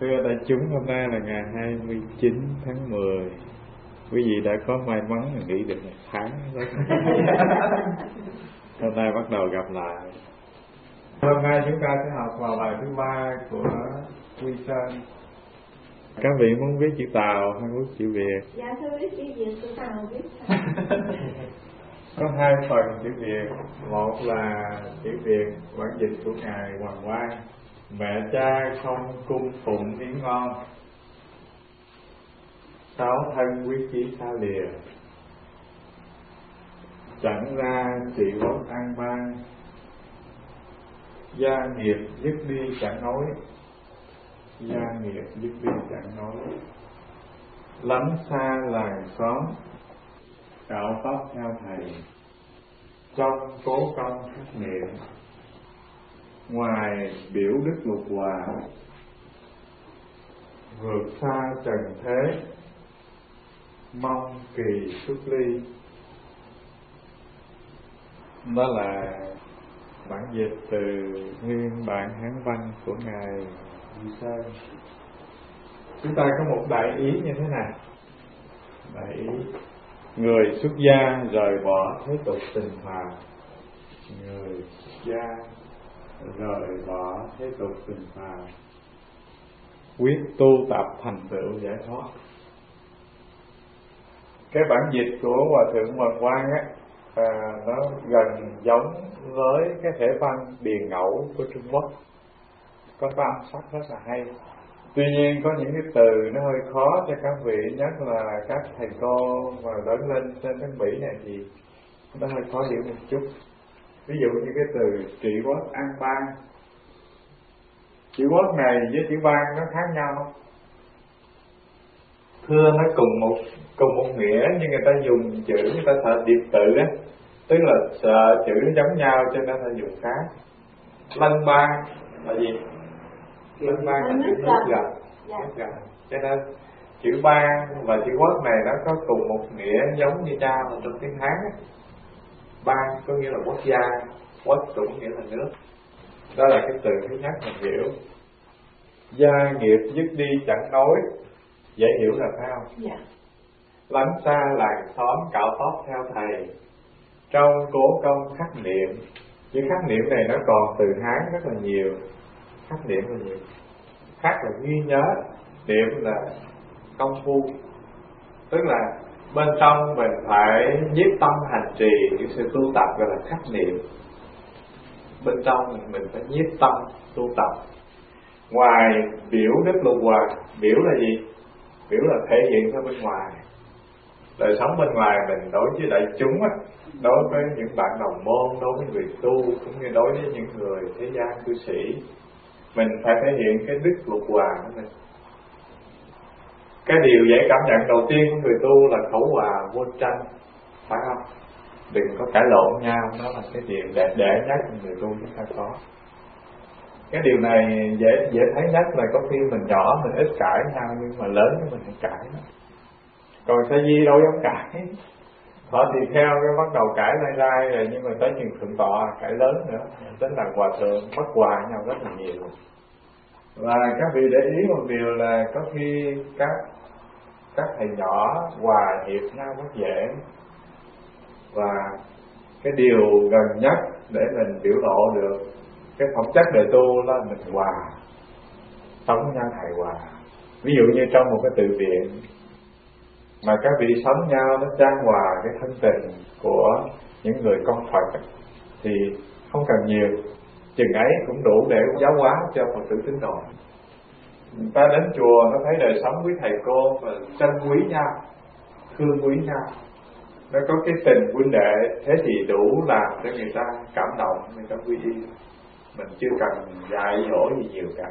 Thưa đại chúng, hôm nay là ngày 29 tháng 10. Quý vị đã có may mắn nghỉ được một tháng đó. Hôm nay bắt đầu gặp lại. Hôm nay chúng ta sẽ học vào bài thứ 3 của Quy Sơn. Các vị muốn viết chữ Tàu hay viết chữ Việt? Dạ thưa viết chữ Việt, chữ Tàu viết. Có hai phần chữ Việt. Một là chữ Việt bản dịch của ngài Hoàng Quang: mẹ cha không cung phụng yến ngon, sáu thân quyết chí xa lìa, chẳng ra trị quốc an bang, gia nghiệp dứt đi chẳng nói, gia nghiệp dứt đi chẳng nói, lánh xa làng xóm, cạo tóc theo thầy, trong cố công khắc niệm, ngoài biểu đức lục hòa, vượt xa trần thế, mong kỳ xuất ly. Đó là bản dịch từ nguyên bản Hán văn của ngài Quy Sơn. Chúng ta có một đại ý như thế này. Đại ý: người xuất gia rời bỏ thế tục tình phàm. Người xuất gia rời bỏ thế tục tình phàm, quyết tu tập thành tựu giải thoát. Cái bản dịch của Hòa thượng Hoàng Quang á, nó gần giống với cái thể văn Điền Ngẫu của Trung Quốc, có cái âm sắc rất là hay. Tuy nhiên có những cái từ nó hơi khó cho các vị, nhất là các thầy cô mà lớn lên trên nước Mỹ này thì nó hơi khó hiểu một chút. Ví dụ như cái từ trị quốc an bang, chữ quốc này với chữ bang nó khác nhau. Thưa nó cùng một nghĩa, nhưng người ta dùng chữ, người ta sợ điệp tự á, tức là sợ chữ nó giống nhau cho nên là dùng khác. Lân bang là gì? Lân bang là chữ nước gần. Cho nên chữ bang và chữ quốc này nó có cùng một nghĩa giống như nhau trong tiếng Hán á. Bang có nghĩa là quốc gia, quốc cũng nghĩa là nước. Đó là cái từ thứ nhất mình hiểu. Gia nghiệp dứt đi chẳng nói, dễ hiểu là phải không? Dạ. Lánh xa làng xóm, cạo tóc theo thầy, trong cố công khắc niệm. Chữ khắc niệm này nó còn từ Hán rất là nhiều. Khắc niệm là nhiều. Khắc là ghi nhớ, niệm là công phu. Tức là bên trong mình phải nhiếp tâm hành trì những sự tu tập gọi là khắc niệm. Bên trong mình phải nhiếp tâm tu tập. Ngoài biểu đức lục hòa, biểu là gì? Biểu là thể hiện ra bên ngoài. Đời sống bên ngoài mình đối với đại chúng á, đối với những bạn đồng môn, đối với người tu, cũng như đối với những người thế gian cư sĩ, mình phải thể hiện cái đức lục hòa của mình. Cái điều dễ cảm nhận đầu tiên của người tu là khẩu hòa vô tranh, phải không? Đừng có cãi lộn nhau, đó là cái điều đẹp đẽ nhất người tu chúng ta có. Cái điều này dễ thấy nhất là có khi mình nhỏ mình ít cãi nhau, nhưng mà lớn thì mình phải cãi đó. Còn Sa Di đâu dám cãi. Họ thì theo cái bắt đầu cãi lai rồi, nhưng mà tới chừng thượng tọa cãi lớn nữa, tính là hòa thượng bất hòa nhau rất là nhiều. Và các vị để ý một điều là có khi các thầy nhỏ hòa hiệp nhau rất dễ. Và cái điều gần nhất để mình biểu lộ được cái phẩm chất đời tu là mình hòa, sống với nhau hài hòa. Ví dụ như trong một cái tự viện mà các vị sống nhau nó chan hòa cái thân tình của những người con Phật thì không cần nhiều, chừng ấy cũng đủ để giáo hóa cho Phật tử tín đồ. Người ta đến chùa nó thấy đời sống với thầy cô và trân quý nhau, thương quý nhau, nó có cái tình huynh đệ, thế thì đủ làm cho người ta cảm động, người ta quy y. Mình chưa cần dạy dỗ gì nhiều cả.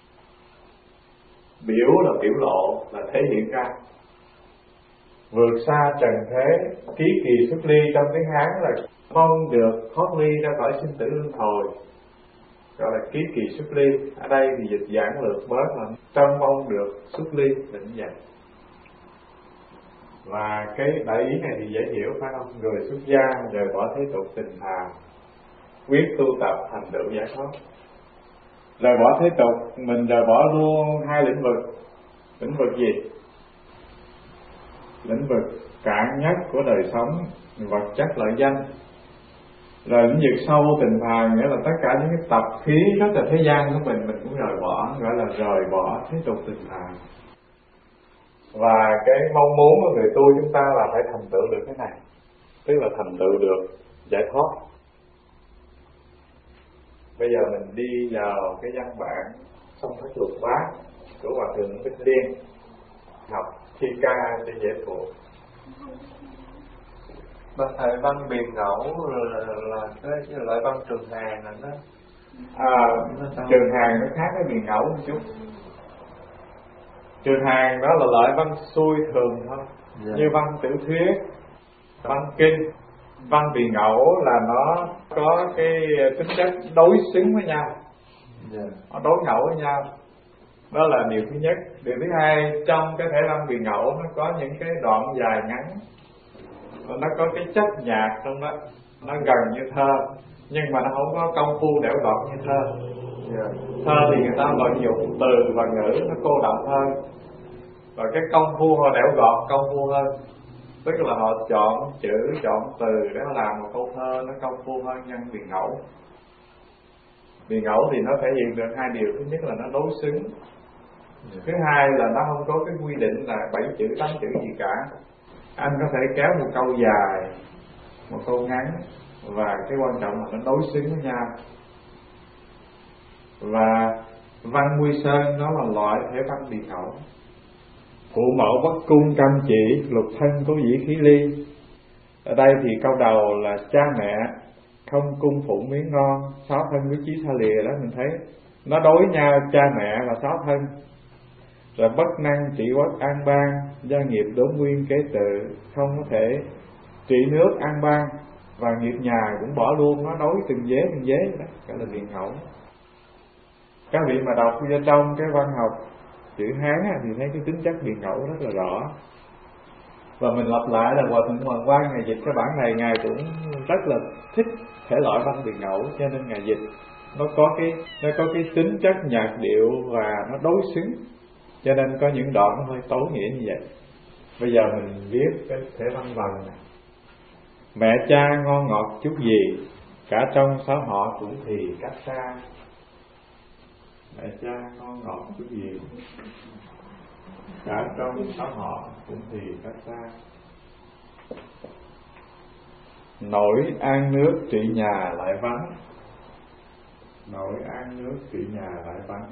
Biểu là biểu lộ, là thể hiện ra. Vượt xa trần thế, ký kỳ xuất ly trong tiếng Hán là mong được thoát ly ra khỏi sinh tử luân hồi, gọi là ký kỳ xuất ly. Ở đây thì dịch giảng lược bớt là trong mong được xuất ly, định vậy. Và cái đại ý này thì dễ hiểu phải không? Người xuất gia rời bỏ thế tục tình phàm, quyết tu tập thành tựu giải thoát. Rời bỏ thế tục, mình rời bỏ luôn hai lĩnh vực. Lĩnh vực gì? Lĩnh vực cạn nhất của đời sống, vật chất lợi danh. Rồi lĩnh vực sâu tình phàm, nghĩa là tất cả những cái tập khí rất là thế gian của mình cũng rời bỏ, gọi là rời bỏ thế tục tình phàm. Và cái mong muốn của người tu chúng ta là phải thành tựu được cái này, tức là thành tựu được giải thoát. Bây giờ mình đi vào cái văn bản Song Thất Lục Bát của Hòa Thượng Bích Liên, học thi ca cho dễ thuộc. Bác thầy văn Biền Ngẫu là cái loại văn Trường Hàng này đó. Trường Hàng nó khác với Biền Ngẫu một chút. Trường Hàng đó là loại văn xuôi thường thôi, như văn tiểu thuyết, văn kinh. Văn Biền Ngẫu là nó có cái tính chất đối xứng với nhau, nó đối ngẫu với nhau. Đó là điều thứ nhất. Điều thứ hai, trong cái thể văn Biền Ngẫu nó có những cái đoạn dài ngắn, nó có cái chất nhạc trong đó, nó gần như thơ, nhưng mà nó không có công phu đẽo gọt như thơ. Thơ thì người ta vận dụng từ và ngữ nó cô đọng hơn, và cái công phu họ đẽo gọt công phu hơn, tức là họ chọn chữ, chọn từ để họ làm một câu thơ nó công phu hơn nhân Biền Ngẫu. Biền Ngẫu thì nó thể hiện được hai điều. Thứ nhất là nó đối xứng, thứ hai là nó không có cái quy định là 7 chữ 8 chữ gì cả. Anh có thể kéo một câu dài, một câu ngắn, và cái quan trọng là nó đối xứng với nhau. Và văn Nguy Sơn nó là loại thể văn Biền Ngẫu. Phụ mẫu bất cung căm chỉ, lục thân có dĩ khí ly. Ở đây thì câu đầu là cha mẹ không cung phụng miếng ngon, sáu thân với chí xa lìa. Đó mình thấy nó đối nhau, cha mẹ và sáu thân. Rồi bất năng trị quốc an bang, gia nghiệp đốn nguyên kế tự, không có thể trị nước an bang, và nghiệp nhà cũng bỏ luôn. Nó đối từng vế đó, gọi là Biền Ngẫu. Các vị mà đọc ra trong cái văn học chữ Hán thì thấy cái tính chất Biền Ngẫu rất là rõ. Và mình lặp lại là Hòa Thượng Hoàng Quang Ngài dịch cái bản này, Ngài cũng rất là thích thể loại văn Biền Ngẫu, cho nên Ngài dịch nó có cái tính chất nhạc điệu và nó đối xứng, cho nên có những đoạn nó hơi tối nghĩa như vậy. Bây giờ mình viết cái thể văn vần này. Mẹ cha ngon ngọt chút gì, cả trong sáu họ cũng thì cách xa. Mẹ cha ngon ngọt chút gì, cả trong sáu họ cũng thì cách xa. Nỗi an nước trị nhà lại vắng, nỗi an nước trị nhà lại vắng.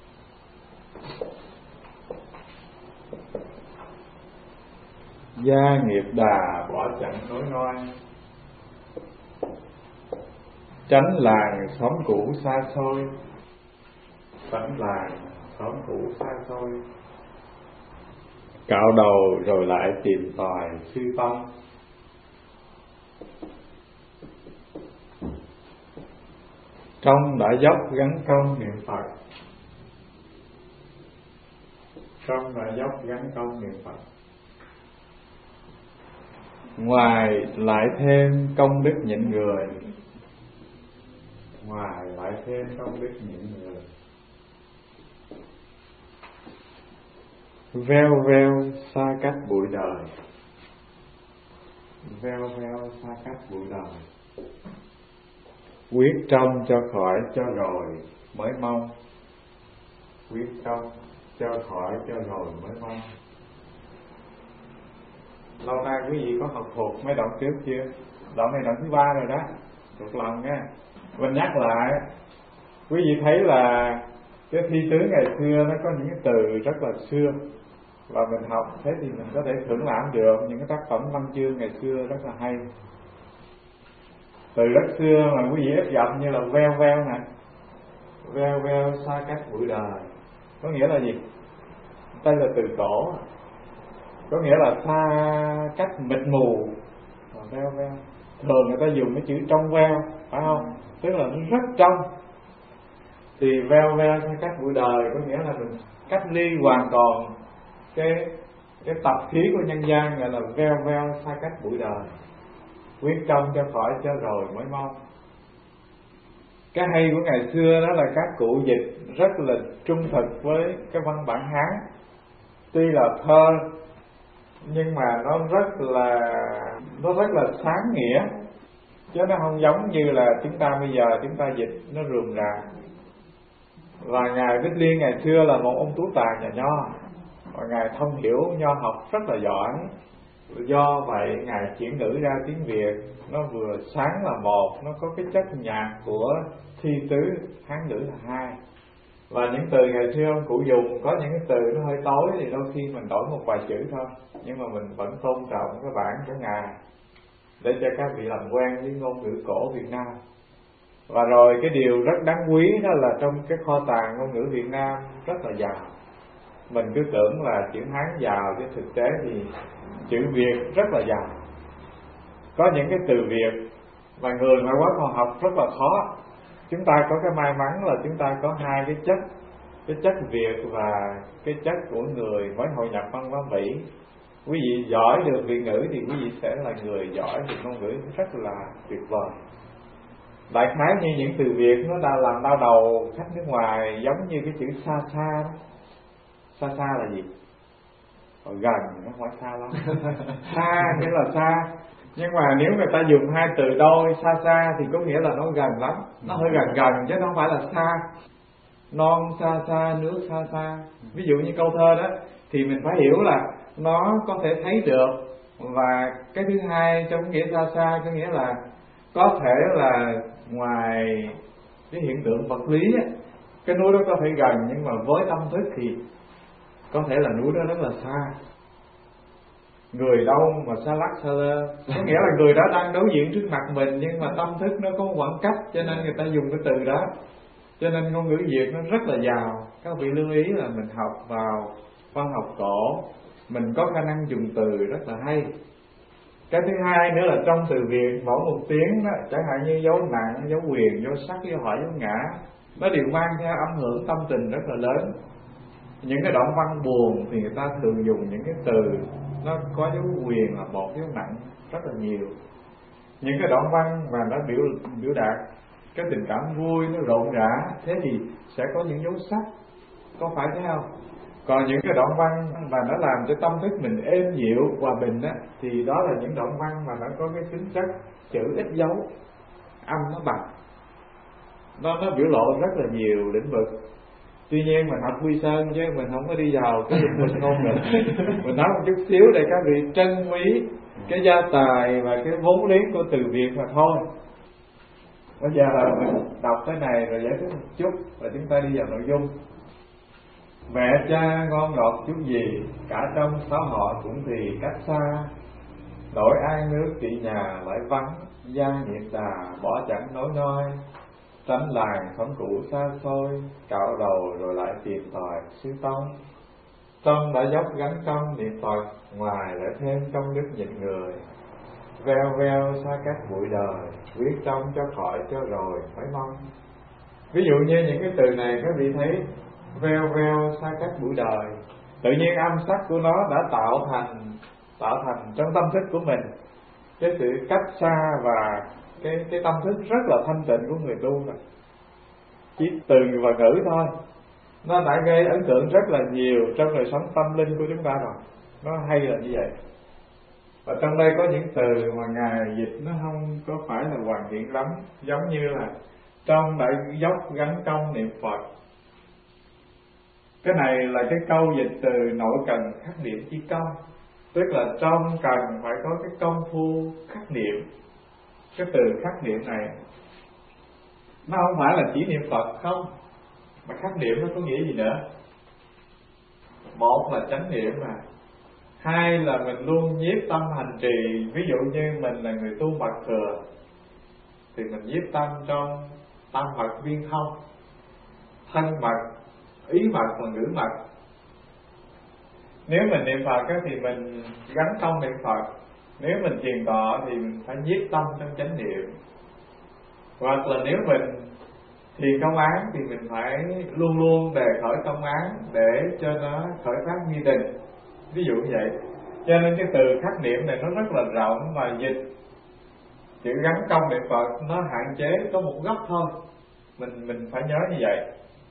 Gia nghiệp đà bỏ chẳng nối noi, tránh làng xóm cũ xa xôi, tránh làng xóm cũ xa xôi. Cạo đầu rồi lại tìm tòi sư tông, trong đã dốc gắn công niệm Phật, trong đã dốc gắn công niệm Phật. Ngoài lại thêm công đức nhịn người, ngoài lại thêm công đức nhịn người. Veo veo xa cách bụi đời, veo veo xa cách bụi đời. Quyết trong cho khỏi cho rồi mới mong, quyết trong cho khỏi cho rồi mới mong. Lâu nay quý vị có học thuộc mấy đoạn trước chưa? Đoạn này đoạn thứ 3 rồi đó, thuộc lòng nha. Mình nhắc lại, quý vị thấy là cái thi tướng ngày xưa nó có những cái từ rất là xưa, và mình học thế thì mình có thể thưởng lãm được những cái tác phẩm văn chương ngày xưa rất là hay. Từ rất xưa mà quý vị ít gặp như là veo veo nè, veo veo xa cách bụi đời, có nghĩa là gì? Đây là từ cổ, có nghĩa là xa cách mịt mù. Veo veo thường người ta dùng cái chữ trong veo, phải không? Tức là nó rất trong. Thì veo veo xa cách bụi đời có nghĩa là mình cách ly hoàn toàn cái tập khí của nhân gian, gọi là veo veo xa cách bụi đời. Quyết trong cho khỏi cho rồi mới mong. Cái hay của ngày xưa đó là các cụ dịch rất là trung thực với cái văn bản Hán. Tuy là thơ nhưng mà nó rất là sáng nghĩa, chứ nó không giống như là chúng ta bây giờ chúng ta dịch nó rườm rà. Và ngài Bích Liên ngày xưa là một ông tú tài nhà Nho, và ngài thông hiểu nho học rất là giỏi. Do vậy ngài chuyển ngữ ra tiếng Việt nó vừa sáng là một, nó có cái chất nhạc của thi tứ, Hán ngữ là hai. Và những từ ngày xưa ông cụ dùng có những cái từ nó hơi tối thì đôi khi mình đổi một vài chữ thôi, nhưng mà mình vẫn tôn trọng cái bản của ngài để cho các vị làm quen với ngôn ngữ cổ Việt Nam. Và rồi cái điều rất đáng quý đó là trong cái kho tàng ngôn ngữ Việt Nam rất là giàu. Mình cứ tưởng là chữ Hán giàu, chứ thực tế thì chữ Việt rất là giàu. Có những cái từ Việt mà người ngoại quốc họ học rất là khó. Chúng ta có cái may mắn là chúng ta có hai cái chất Việt và cái chất của người mới hội nhập văn hóa Mỹ. Quý vị giỏi được Việt ngữ thì quý vị sẽ là người giỏi được ngôn ngữ rất là tuyệt vời. Đại khái như những từ Việt nó đã làm đau đầu khách nước ngoài, giống như cái chữ xa xa đó. Xa xa là gì? Gần, nó không phải xa lắm. Xa nghĩa là xa. Nhưng mà nếu người ta dùng hai từ đôi xa xa thì có nghĩa là nó gần lắm. Nó hơi gần chứ nó không phải là xa. Non xa xa, nước xa xa. Ví dụ như câu thơ đó thì mình phải hiểu là nó có thể thấy được. Và cái thứ hai trong nghĩa xa xa có nghĩa là có thể là ngoài cái hiện tượng vật lý á, cái núi đó có thể gần, nhưng mà với tâm thức thì có thể là núi đó rất là xa. Người đâu mà xa lắc xa lơ, có nghĩa là người đó đang đối diện trước mặt mình, nhưng mà tâm thức nó có khoảng cách, cho nên người ta dùng cái từ đó. Cho nên ngôn ngữ Việt nó rất là giàu. Các vị lưu ý là mình học vào văn học cổ, mình có khả năng dùng từ rất là hay. Cái thứ hai nữa là trong từ Việt mỗi một tiếng đó, chẳng hạn như dấu nặng, dấu quyền, dấu sắc, dấu hỏi, dấu ngã, nó đều mang theo âm hưởng tâm tình rất là lớn. Những cái đoạn văn buồn thì người ta thường dùng những cái từ nó có dấu quyền là một, dấu nặng rất là nhiều. Những cái đoạn văn mà nó biểu đạt cái tình cảm vui, nó rộn rã, thế thì sẽ có những dấu sắc, có phải thế không? Còn những cái đoạn văn mà nó làm cho tâm thức mình êm dịu, hòa bình á, thì đó là những đoạn văn mà nó có cái tính chất chữ ít dấu, âm nó bằng. Nó biểu lộ rất là nhiều lĩnh vực. Tuy nhiên mình học Quy Sơn chứ mình không có đi vào cái lĩnh vực ngôn ngữ. Mình nói một chút xíu để các vị trân quý cái gia tài và cái vốn liếng của từ Việt mà thôi. Bây giờ là mình đọc cái này rồi giải thích một chút và chúng ta đi vào nội dung. Mẹ cha ngon ngọt chút gì, cả trong xã hội cũng thì cách xa. Đổi ai nước trị nhà lại vắng, gia nghiệp đà bỏ chẳng nối nói. Tránh làng sống cũ xa xôi, cạo đầu rồi lại tìm tòi sư tông. Trong đã dốc gắn công niệm Phật, ngoài lại thêm công đức nhịn người. Veo veo xa các bụi đời, quyết trong cho khỏi cho rồi phải mong. Ví dụ như những cái từ này các vị thấy veo veo xa các bụi đời, tự nhiên âm sắc của nó đã tạo thành trong tâm thức của mình cái sự cách xa và cái tâm thức rất là thanh tịnh của người tu rồi. Chỉ từ và ngữ thôi nó đã gây ấn tượng rất là nhiều trong đời sống tâm linh của chúng ta rồi. Nó hay là như vậy. Và trong đây có những từ mà Ngài dịch nó không có phải là hoàn thiện lắm, giống như là trong đại dốc gắn công niệm Phật. Cái này là cái câu dịch từ nội cần khắc niệm chi công, tức là trong cần phải có cái công phu khắc niệm. Cái từ khắc niệm này nó không phải là chỉ niệm Phật không, mà khắc niệm nó có nghĩa gì nữa? Một là chánh niệm mà, hai là mình luôn nhiếp tâm hành trì. Ví dụ như mình là người tu mật thừa thì mình nhiếp tâm trong tâm mật viên thông, thân mật, ý mật và ngữ mật. Nếu mình niệm Phật thì mình gắn công niệm Phật. Nếu mình thiền tọa thì mình phải nhiếp tâm trong chánh niệm. Hoặc là nếu mình thiền công án thì mình phải luôn luôn đề khởi công án để cho nó khởi phát nghi định. Ví dụ như vậy. Cho nên cái từ khắc niệm này nó rất là rộng, mà dịch chữ gắn công niệm Phật nó hạn chế có một góc thôi. Mình phải nhớ như vậy.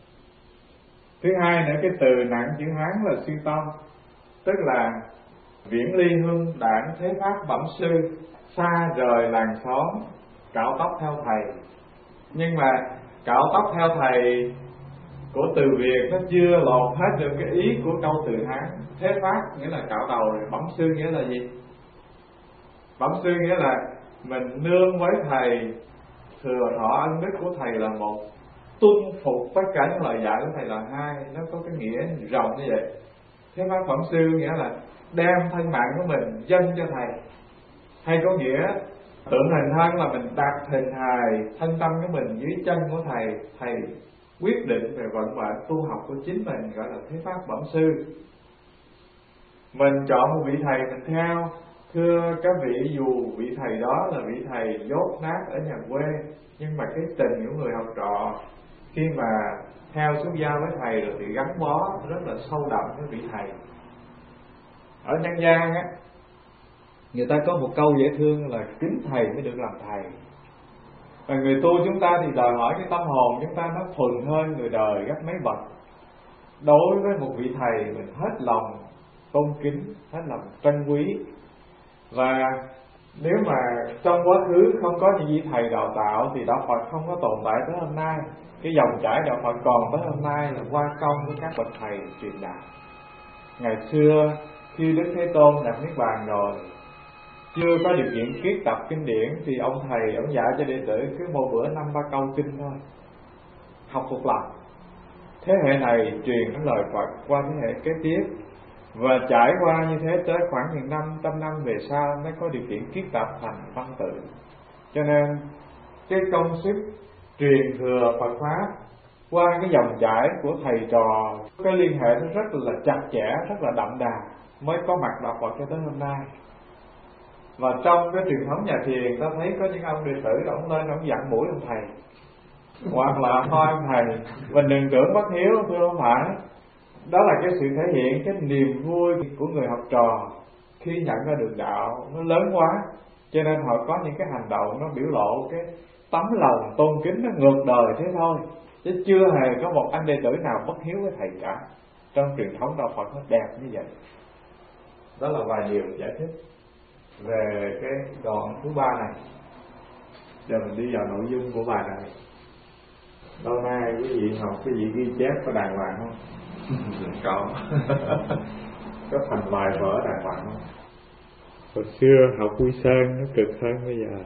Thứ hai nữa, cái từ nặng chữ Hán là siêu tâm, tức là viễn ly hương đảng thế pháp bẩm sư, xa rời làng xóm, cạo tóc theo thầy. Nhưng mà cạo tóc theo thầy của từ Việt nó chưa lột hết được cái ý của câu từ Hán. Thế pháp nghĩa là cạo đầu, rồi bẩm sư nghĩa là gì? Bẩm sư nghĩa là mình nương với thầy, thừa thọ ân đức của thầy là một, tuân phục tất cả những lời dạy của thầy là hai. Nó có cái nghĩa rộng như vậy. Thế pháp bẩm sư nghĩa là đem thân mạng của mình dâng cho thầy, hay có nghĩa tượng hình thân là mình đặt hình hài thân tâm của mình dưới chân của thầy. Thầy quyết định về vận mệnh tu học của chính mình, gọi là thế pháp bẩm sư. Mình chọn một vị thầy mình theo. Thưa các vị, dù vị thầy đó là vị thầy dốt nát ở nhà quê, nhưng mà cái tình của người học trò khi mà theo xuất gia với thầy rồi thì gắn bó rất là sâu đậm với vị thầy. Ở nhân gian á, người ta có một câu dễ thương là kính thầy mới được làm thầy. Và người tu chúng ta thì đòi hỏi cái tâm hồn chúng ta nó thuần hơn người đời gấp mấy bậc. Đối với một vị thầy mình hết lòng tôn kính, hết lòng trân quý. Và nếu mà trong quá khứ không có những vị thầy đào tạo thì đạo Phật không có tồn tại tới hôm nay. Cái dòng chảy đạo Phật còn tới hôm nay là qua công của các bậc thầy truyền đạo. Ngày xưa khi Đức Thế Tôn nhập niết bàn rồi, chưa có điều kiện kiết tập kinh điển, thì ông thầy ông dạy cho đệ tử cứ một bữa 5-3 câu kinh thôi, học thuộc lòng. Thế hệ này truyền cái lời Phật qua thế hệ kế tiếp, và trải qua như thế tới khoảng 500 năm về sau mới có điều kiện kiết tập thành văn tự. Cho nên cái công sức truyền thừa Phật pháp qua cái dòng chảy của thầy trò, cái liên hệ nó rất là chặt chẽ, rất là đậm đà, mới có mặt đạo Phật cho tới hôm nay. Và trong cái truyền thống nhà thiền, ta thấy có những ông đệ tử ông lên ông dặn mũi ông thầy, hoặc là thôi ông thầy mình đừng tưởng bất hiếu, thưa không phải. Đó là cái sự thể hiện cái niềm vui của người học trò khi nhận ra được đạo nó lớn quá, cho nên họ có những cái hành động nó biểu lộ cái tấm lòng tôn kính nó ngược đời thế thôi, chứ chưa hề có một anh đệ tử nào bất hiếu với thầy cả. Trong truyền thống đạo Phật nó đẹp như vậy. Đó là vài điều giải thích về cái đoạn thứ 3 này. Giờ mình đi vào nội dung của bài này. Lâu nay quý vị học, quý vị ghi chép có đàng hoàng không? Có. Có thành bài vở đàng hoàng không? Hồi xưa học Quy Sơn nó cực hơn bây giờ.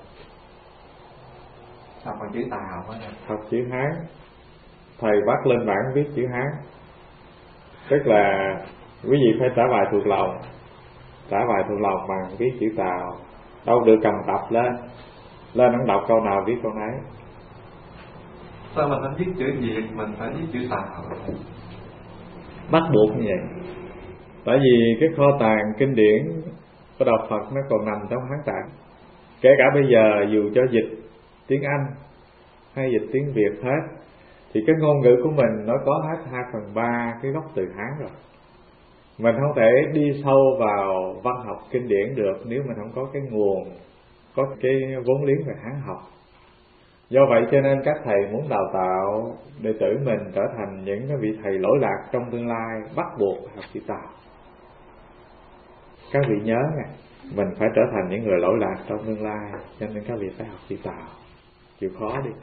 Học bằng chữ Tàu á. Học chữ Hán. Thầy bắt lên bảng viết chữ Hán. Tức là quý vị phải trả bài thuộc lòng. Trả bài thuộc lòng bằng viết chữ Tàu. Đâu được cầm tập lên ông đọc câu nào viết câu nấy. Sao mình không viết chữ Việt, mình phải viết chữ Tàu? Bắt buộc như vậy. Tại vì cái kho tàng kinh điển của đạo Phật nó còn nằm trong Hán tạng. Kể cả bây giờ dù cho dịch tiếng Anh hay dịch tiếng Việt hết, thì cái ngôn ngữ của mình nó có hết 2/3 cái gốc từ Hán rồi. Mình không thể đi sâu vào văn học kinh điển được nếu mình không có cái nguồn, có cái vốn liếng về Hán học. Do vậy cho nên các thầy muốn đào tạo đệ tử mình trở thành những cái vị thầy lỗi lạc trong tương lai, bắt buộc học chữ Tàu. Các vị nhớ nè, mình phải trở thành những người lỗi lạc trong tương lai, cho nên các vị phải học chữ Tàu, chịu khó đi.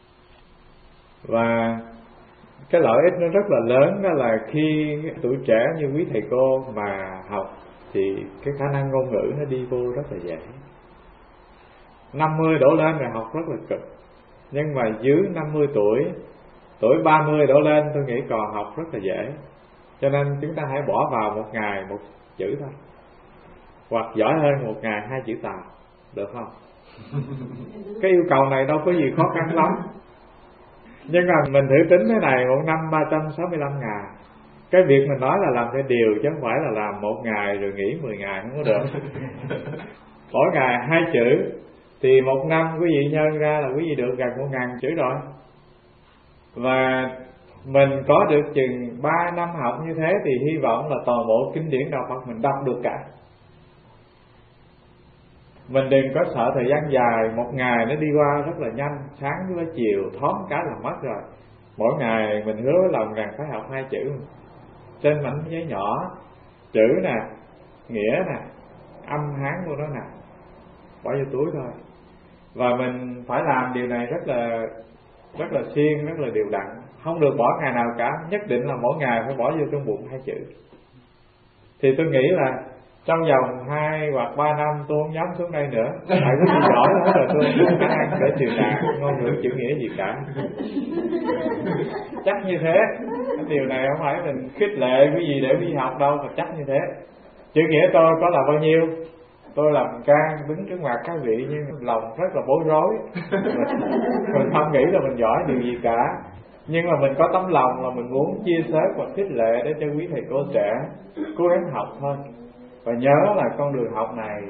Và cái lợi ích nó rất là lớn, đó là khi tuổi trẻ như quý thầy cô mà học thì cái khả năng ngôn ngữ nó đi vô rất là dễ. 50 đổ lên rồi học rất là cực, nhưng mà dưới 50 tuổi 30 đổ lên tôi nghĩ còn học rất là dễ. Cho nên chúng ta hãy bỏ vào một ngày một chữ thôi, hoặc giỏi hơn một ngày 2 chữ Tàu, được không? Cái yêu cầu này đâu có gì khó khăn lắm. Nhưng mà mình thử tính thế này, một năm 365 ngày. Cái việc mình nói là làm theo điều, chứ không phải là làm một ngày rồi nghỉ 10 ngày, không có được. Mỗi ngày 2 chữ thì một năm quý vị nhân ra là quý vị được gần 1000 chữ rồi. Và mình có được chừng 3 năm học như thế thì hy vọng là toàn bộ kinh điển đạo Phật mình đọc được cả. Mình đừng có sợ thời gian dài, một ngày nó đi qua rất là nhanh, sáng với chiều thoáng cái là mất rồi. Mỗi ngày mình hứa với lòng rằng phải học 2 chữ trên mảnh giấy nhỏ, chữ nè, nghĩa nè, âm hán của nó nè, bỏ vô túi thôi. Và mình phải làm điều này rất là siêng, rất là đều đặn, không được bỏ ngày nào cả. Nhất định là mỗi ngày phải bỏ vô trong bụng 2 chữ. Thì tôi nghĩ là trong vòng 2 hoặc 3 năm tôi không dám xuống đây nữa. Tại có gì giỏi hết rồi, tôi không có khả năng để truyền đạt ngôn ngữ chữ nghĩa gì cả. Chắc như thế. Điều này không phải mình khích lệ cái gì để đi học đâu, mà chắc như thế. Chữ nghĩa tôi có là bao nhiêu, tôi làm can đứng trước mặt các vị nhưng lòng rất là bối rối. Mình không nghĩ là mình giỏi điều gì cả, nhưng mà mình có tấm lòng là mình muốn chia sẻ và khích lệ để cho quý thầy cô trẻ cố gắng học thôi. Và nhớ là con đường học này,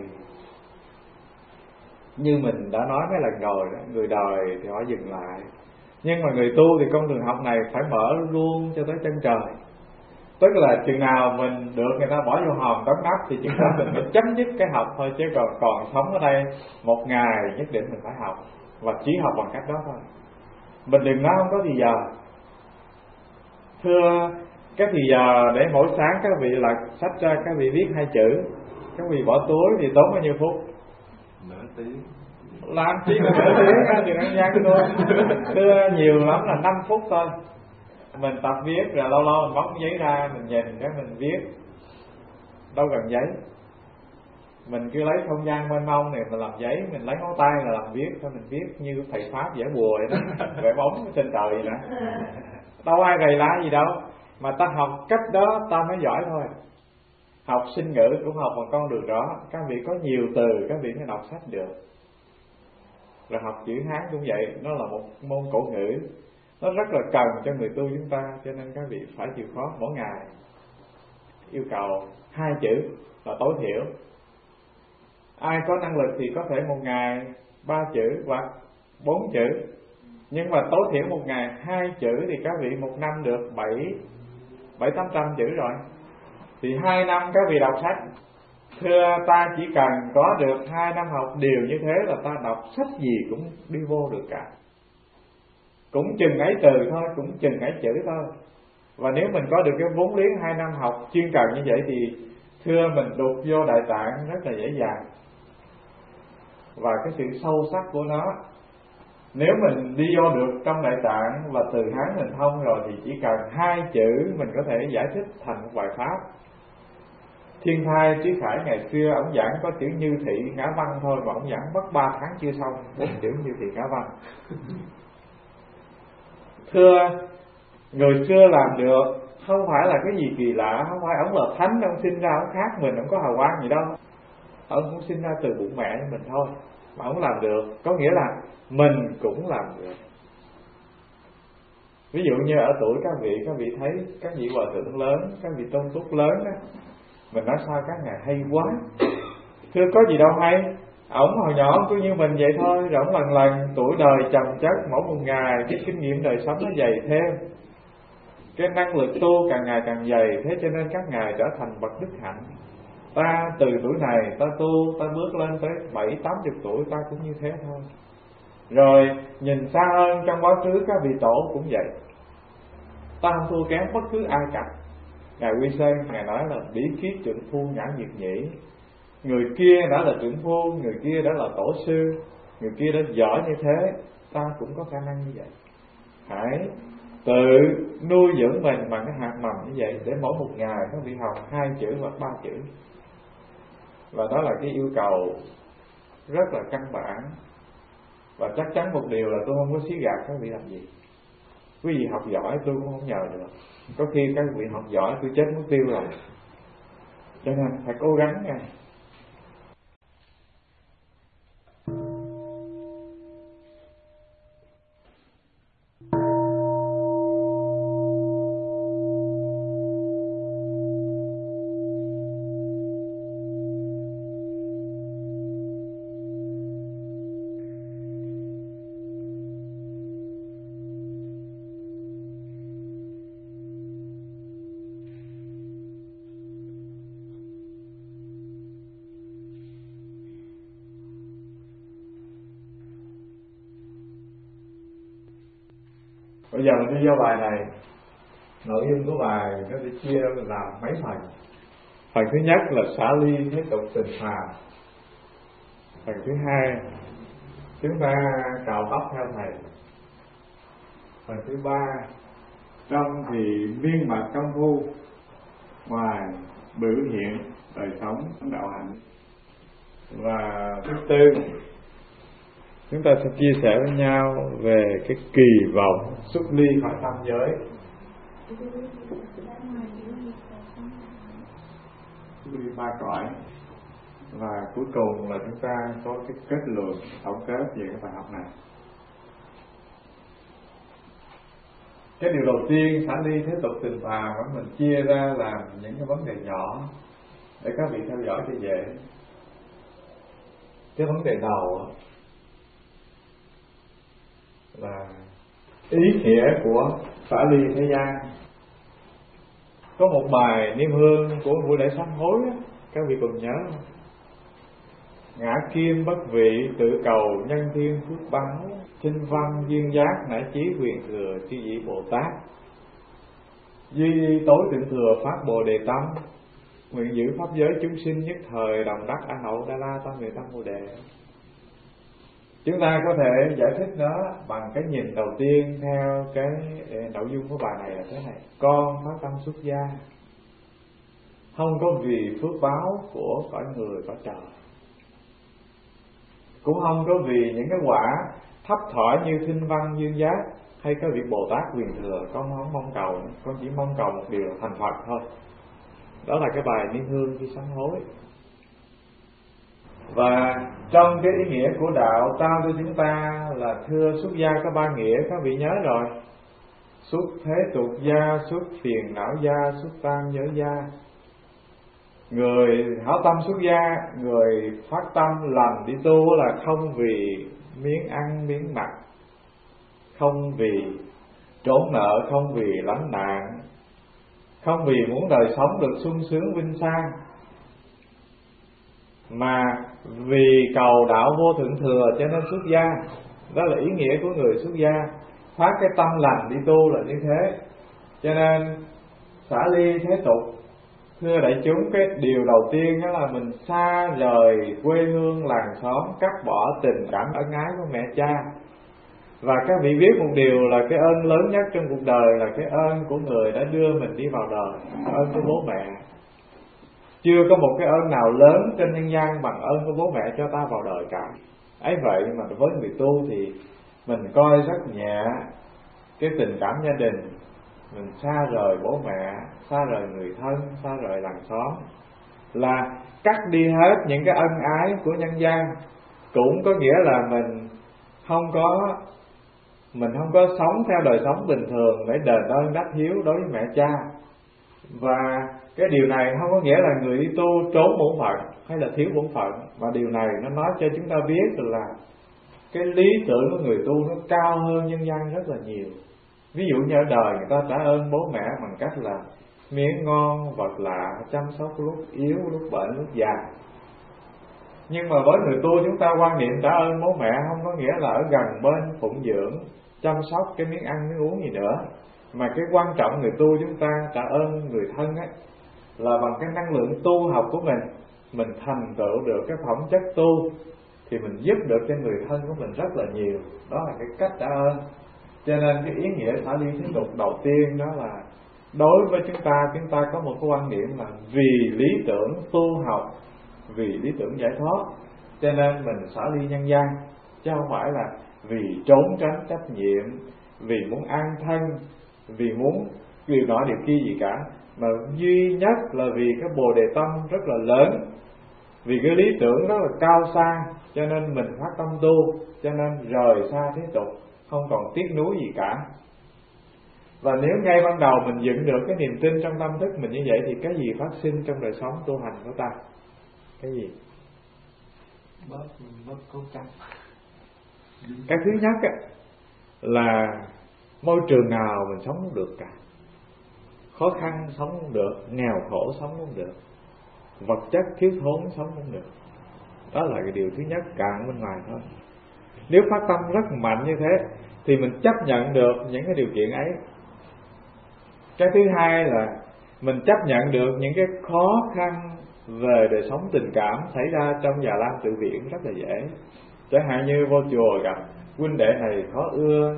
như mình đã nói mấy lần rồi đó, người đời thì họ dừng lại, nhưng mà người tu thì con đường học này phải mở luôn cho tới chân trời. Tức là chừng nào mình được người ta bỏ vô hòm đóng nắp thì chừng đó mình phải chấm dứt cái học thôi. Chứ còn sống ở đây một ngày nhất định mình phải học, và chỉ học bằng cách đó thôi. Mình đừng nói không có thì giờ. Thưa, cái thì giờ để mỗi sáng các vị là sách ra, các vị viết 2 chữ, các vị bỏ túi thì tốn bao nhiêu phút? Nửa tiếng. Làm chi mà nửa tiếng, chừng ăn gian thôi. Thưa, nhiều lắm là 5 phút thôi. Mình tập viết rồi lâu lâu mình bóc giấy ra, mình nhìn cái mình viết. Đâu cần giấy, mình cứ lấy không gian mênh mông này mình làm giấy, mình lấy ngón tay là làm viết thôi. Mình viết như thầy Pháp vẽ bùa vậy đó, vẽ bóng trên trời vậy đó. Đâu ai gầy lá gì đâu, mà ta học cách đó ta mới giỏi thôi. Học sinh ngữ cũng học bằng con đường đó. Các vị có nhiều từ các vị mới đọc sách được. Rồi học chữ Hán cũng vậy, nó là một môn cổ ngữ, nó rất là cần cho người tu chúng ta. Cho nên các vị phải chịu khó mỗi ngày yêu cầu 2 chữ là tối thiểu. Ai có năng lực thì có thể một ngày 3 chữ hoặc 4 chữ, nhưng mà tối thiểu một ngày 2 chữ thì các vị một năm được 700-800 chữ rồi. Thì 2 năm các vị đọc sách. Thưa, ta chỉ cần có được 2 năm học điều như thế là ta đọc sách gì cũng đi vô được cả. Cũng chừng ấy từ thôi, cũng chừng ấy chữ thôi. Và nếu mình có được cái vốn liếng 2 năm học chuyên cần như vậy thì thưa, mình đục vô Đại Tạng rất là dễ dàng. Và cái sự sâu sắc của nó, nếu mình đi vô được trong Đại Tạng và từ Hán mình thông rồi thì chỉ cần 2 chữ mình có thể giải thích thành một bài pháp. Thiên Thai Trí Khải ngày xưa ông giảng có chữ Như Thị Ngã Văn thôi mà ông giảng mất 3 tháng chưa xong 4 chữ Như Thị Ngã Văn. Thưa, người xưa làm được không phải là cái gì kỳ lạ, không phải ông là thánh, ông sinh ra ông khác mình, ông có hào quang gì đâu. Ông cũng sinh ra từ bụng mẹ mình thôi mà ông làm được, có nghĩa là mình cũng làm được. Ví dụ như ở tuổi các vị thấy các vị hòa thượng lớn, các vị tôn túc lớn đó, mình nói sao các ngài hay quá. Thưa, có gì đâu hay, ổng hồi nhỏ ông cũng như mình vậy thôi, rồi ổng lần lần tuổi đời chồng chất, mỗi một ngày cái kinh nghiệm đời sống nó dày thêm, cái năng lực tu càng ngày càng dày. Thế cho nên các ngài trở thành bậc đức hạnh. Ta từ tuổi này ta tu, ta bước lên tới 70-80 tuổi ta cũng như thế thôi. Rồi nhìn xa hơn, trong quá khứ các vị tổ cũng vậy, ta không thua kém bất cứ ai cả. Ngài Quy Sơn ngài nói là bí kiết trưởng phu nhãn nhiệt nhĩ. Người kia đã là trưởng phu, người kia đã là tổ sư, người kia đã giỏi như thế, ta cũng có khả năng như vậy. Hãy tự nuôi dưỡng mình bằng cái hạt mầm như vậy, để mỗi một ngày các vị học 2 chữ hoặc 3 chữ. Và đó là cái yêu cầu rất là căn bản. Và chắc chắn một điều là tôi không có xí gạt các vị làm gì. Quý vị học giỏi tôi cũng không nhờ được. Có khi các vị học giỏi tôi chết mất tiêu rồi. Cho nên phải cố gắng nha. Bây giờ mình đi vô bài này, nội dung của bài nó sẽ chia làm mấy phần. Phần thứ nhất là xả ly thế tục tình phàm. Phần thứ hai chúng ta cạo tóc theo thầy. Phần thứ ba trong thì viên mật công phu, ngoài biểu hiện đời sống đạo hạnh. Và thứ tư chúng ta sẽ chia sẻ với nhau về cái kỳ vọng xuất ly khỏi tam giới. Xuất ly ba cõi. Và cuối cùng là chúng ta có cái kết luận tổng kết về cái bài học này. Cái điều đầu tiên, xả ly thế tục tình phàm, mình chia ra làm những cái vấn đề nhỏ để các vị theo dõi cho dễ. Cái vấn đề đầu là ý nghĩa của xả ly thế gian. Có một bài niêm hương của buổi lễ sám hối, các vị còn nhớ không? Ngã kim bất vị tự cầu nhân thiên phước báo, sinh văn duyên giác nải chí quyền thừa chư vị Bồ Tát. Duy tối tịnh thừa phát Bồ Đề tâm, nguyện giữ pháp giới chúng sinh nhất thời đồng đắc A Hậu Đa La Tam Muội Tâm Bồ Đề. Chúng ta có thể giải thích nó bằng cái nhìn đầu tiên theo cái nội dung của bài này là thế này: con phát tâm xuất gia không có vì phước báo của cõi người cõi trời, cũng không có vì những cái quả thấp thỏi như thinh văn duyên giác hay các vị Bồ Tát quyền thừa. Con không mong cầu, con chỉ mong cầu một điều thành Phật thôi. Đó là cái bài niêm hương khi sám hối. Và trong cái ý nghĩa của đạo trao cho chúng ta là thưa xuất gia có ba nghĩa, các vị nhớ rồi: xuất thế tục gia, xuất phiền não gia, xuất tam giới gia. Người hảo tâm xuất gia, người phát tâm làm đi tu là không vì miếng ăn miếng mặc, không vì trốn nợ, không vì lánh nạn, không vì muốn đời sống được sung sướng vinh sang, mà vì cầu đạo vô thượng thừa cho nên xuất gia. Đó là ý nghĩa của người xuất gia, phát cái tâm lành đi tu là như thế. Cho nên xả ly thế tục, thưa đại chúng, cái điều đầu tiên đó là mình xa rời quê hương làng xóm, cắt bỏ tình cảm ân ái của mẹ cha. Và các vị biết một điều là cái ơn lớn nhất trong cuộc đời là cái ơn của người đã đưa mình đi vào đời, ơn của bố mẹ. Chưa có một cái ơn nào lớn trên nhân gian bằng ơn của bố mẹ cho ta vào đời cả. Ấy vậy mà với người tu thì mình coi rất nhẹ cái tình cảm gia đình. Mình xa rời bố mẹ, xa rời người thân, xa rời làng xóm, là cắt đi hết những cái ân ái của nhân gian. Cũng có nghĩa là mình không có sống theo đời sống bình thường để đền ơn đáp hiếu đối với mẹ cha. Và cái điều này không có nghĩa là người đi tu trốn bổn phận hay là thiếu bổn phận, mà điều này nó nói cho chúng ta biết là cái lý tưởng của người tu nó cao hơn nhân gian rất là nhiều. Ví dụ như ở đời người ta trả ơn bố mẹ bằng cách là miếng ngon, vật lạ, chăm sóc lúc yếu, lúc bệnh, lúc già. Nhưng mà với người tu chúng ta quan niệm trả ơn bố mẹ không có nghĩa là ở gần bên phụng dưỡng, chăm sóc cái miếng ăn miếng uống gì nữa. Mà cái quan trọng người tu chúng ta trả ơn người thân ấy là bằng cái năng lượng tu học của mình thành tựu được cái phẩm chất tu thì mình giúp được cho người thân của mình rất là nhiều. Đó là cái cách trả ơn. Cho nên cái ý nghĩa xả ly thế tục đầu tiên đó là đối với chúng ta có một cái quan điểm là vì lý tưởng tu học, vì lý tưởng giải thoát, cho nên mình xả ly nhân gian, chứ không phải là vì trốn tránh trách nhiệm, vì muốn an thân, vì muốn điều nọ điều kia gì cả, mà duy nhất là vì cái Bồ Đề tâm rất là lớn, vì cái lý tưởng rất là cao xa, cho nên mình phát tâm tu, cho nên rời xa thế tục, không còn tiếc nuối gì cả. Và nếu ngay ban đầu mình dựng được cái niềm tin trong tâm thức mình như vậy thì cái gì phát sinh trong đời sống tu hành của ta? Cái gì? Bớt cố chấp. Cái thứ nhất là môi trường nào mình sống không được cả. Khó khăn sống không được, nghèo khổ sống không được, vật chất thiếu thốn sống không được. Đó là cái điều thứ nhất, cạn bên ngoài thôi. Nếu phát tâm rất mạnh như thế thì mình chấp nhận được những cái điều kiện ấy. Cái thứ hai là mình chấp nhận được những cái khó khăn về đời sống tình cảm xảy ra trong Già Lam Tự Viện rất là dễ. Chẳng hạn như vô chùa gặp huynh đệ này khó ưa,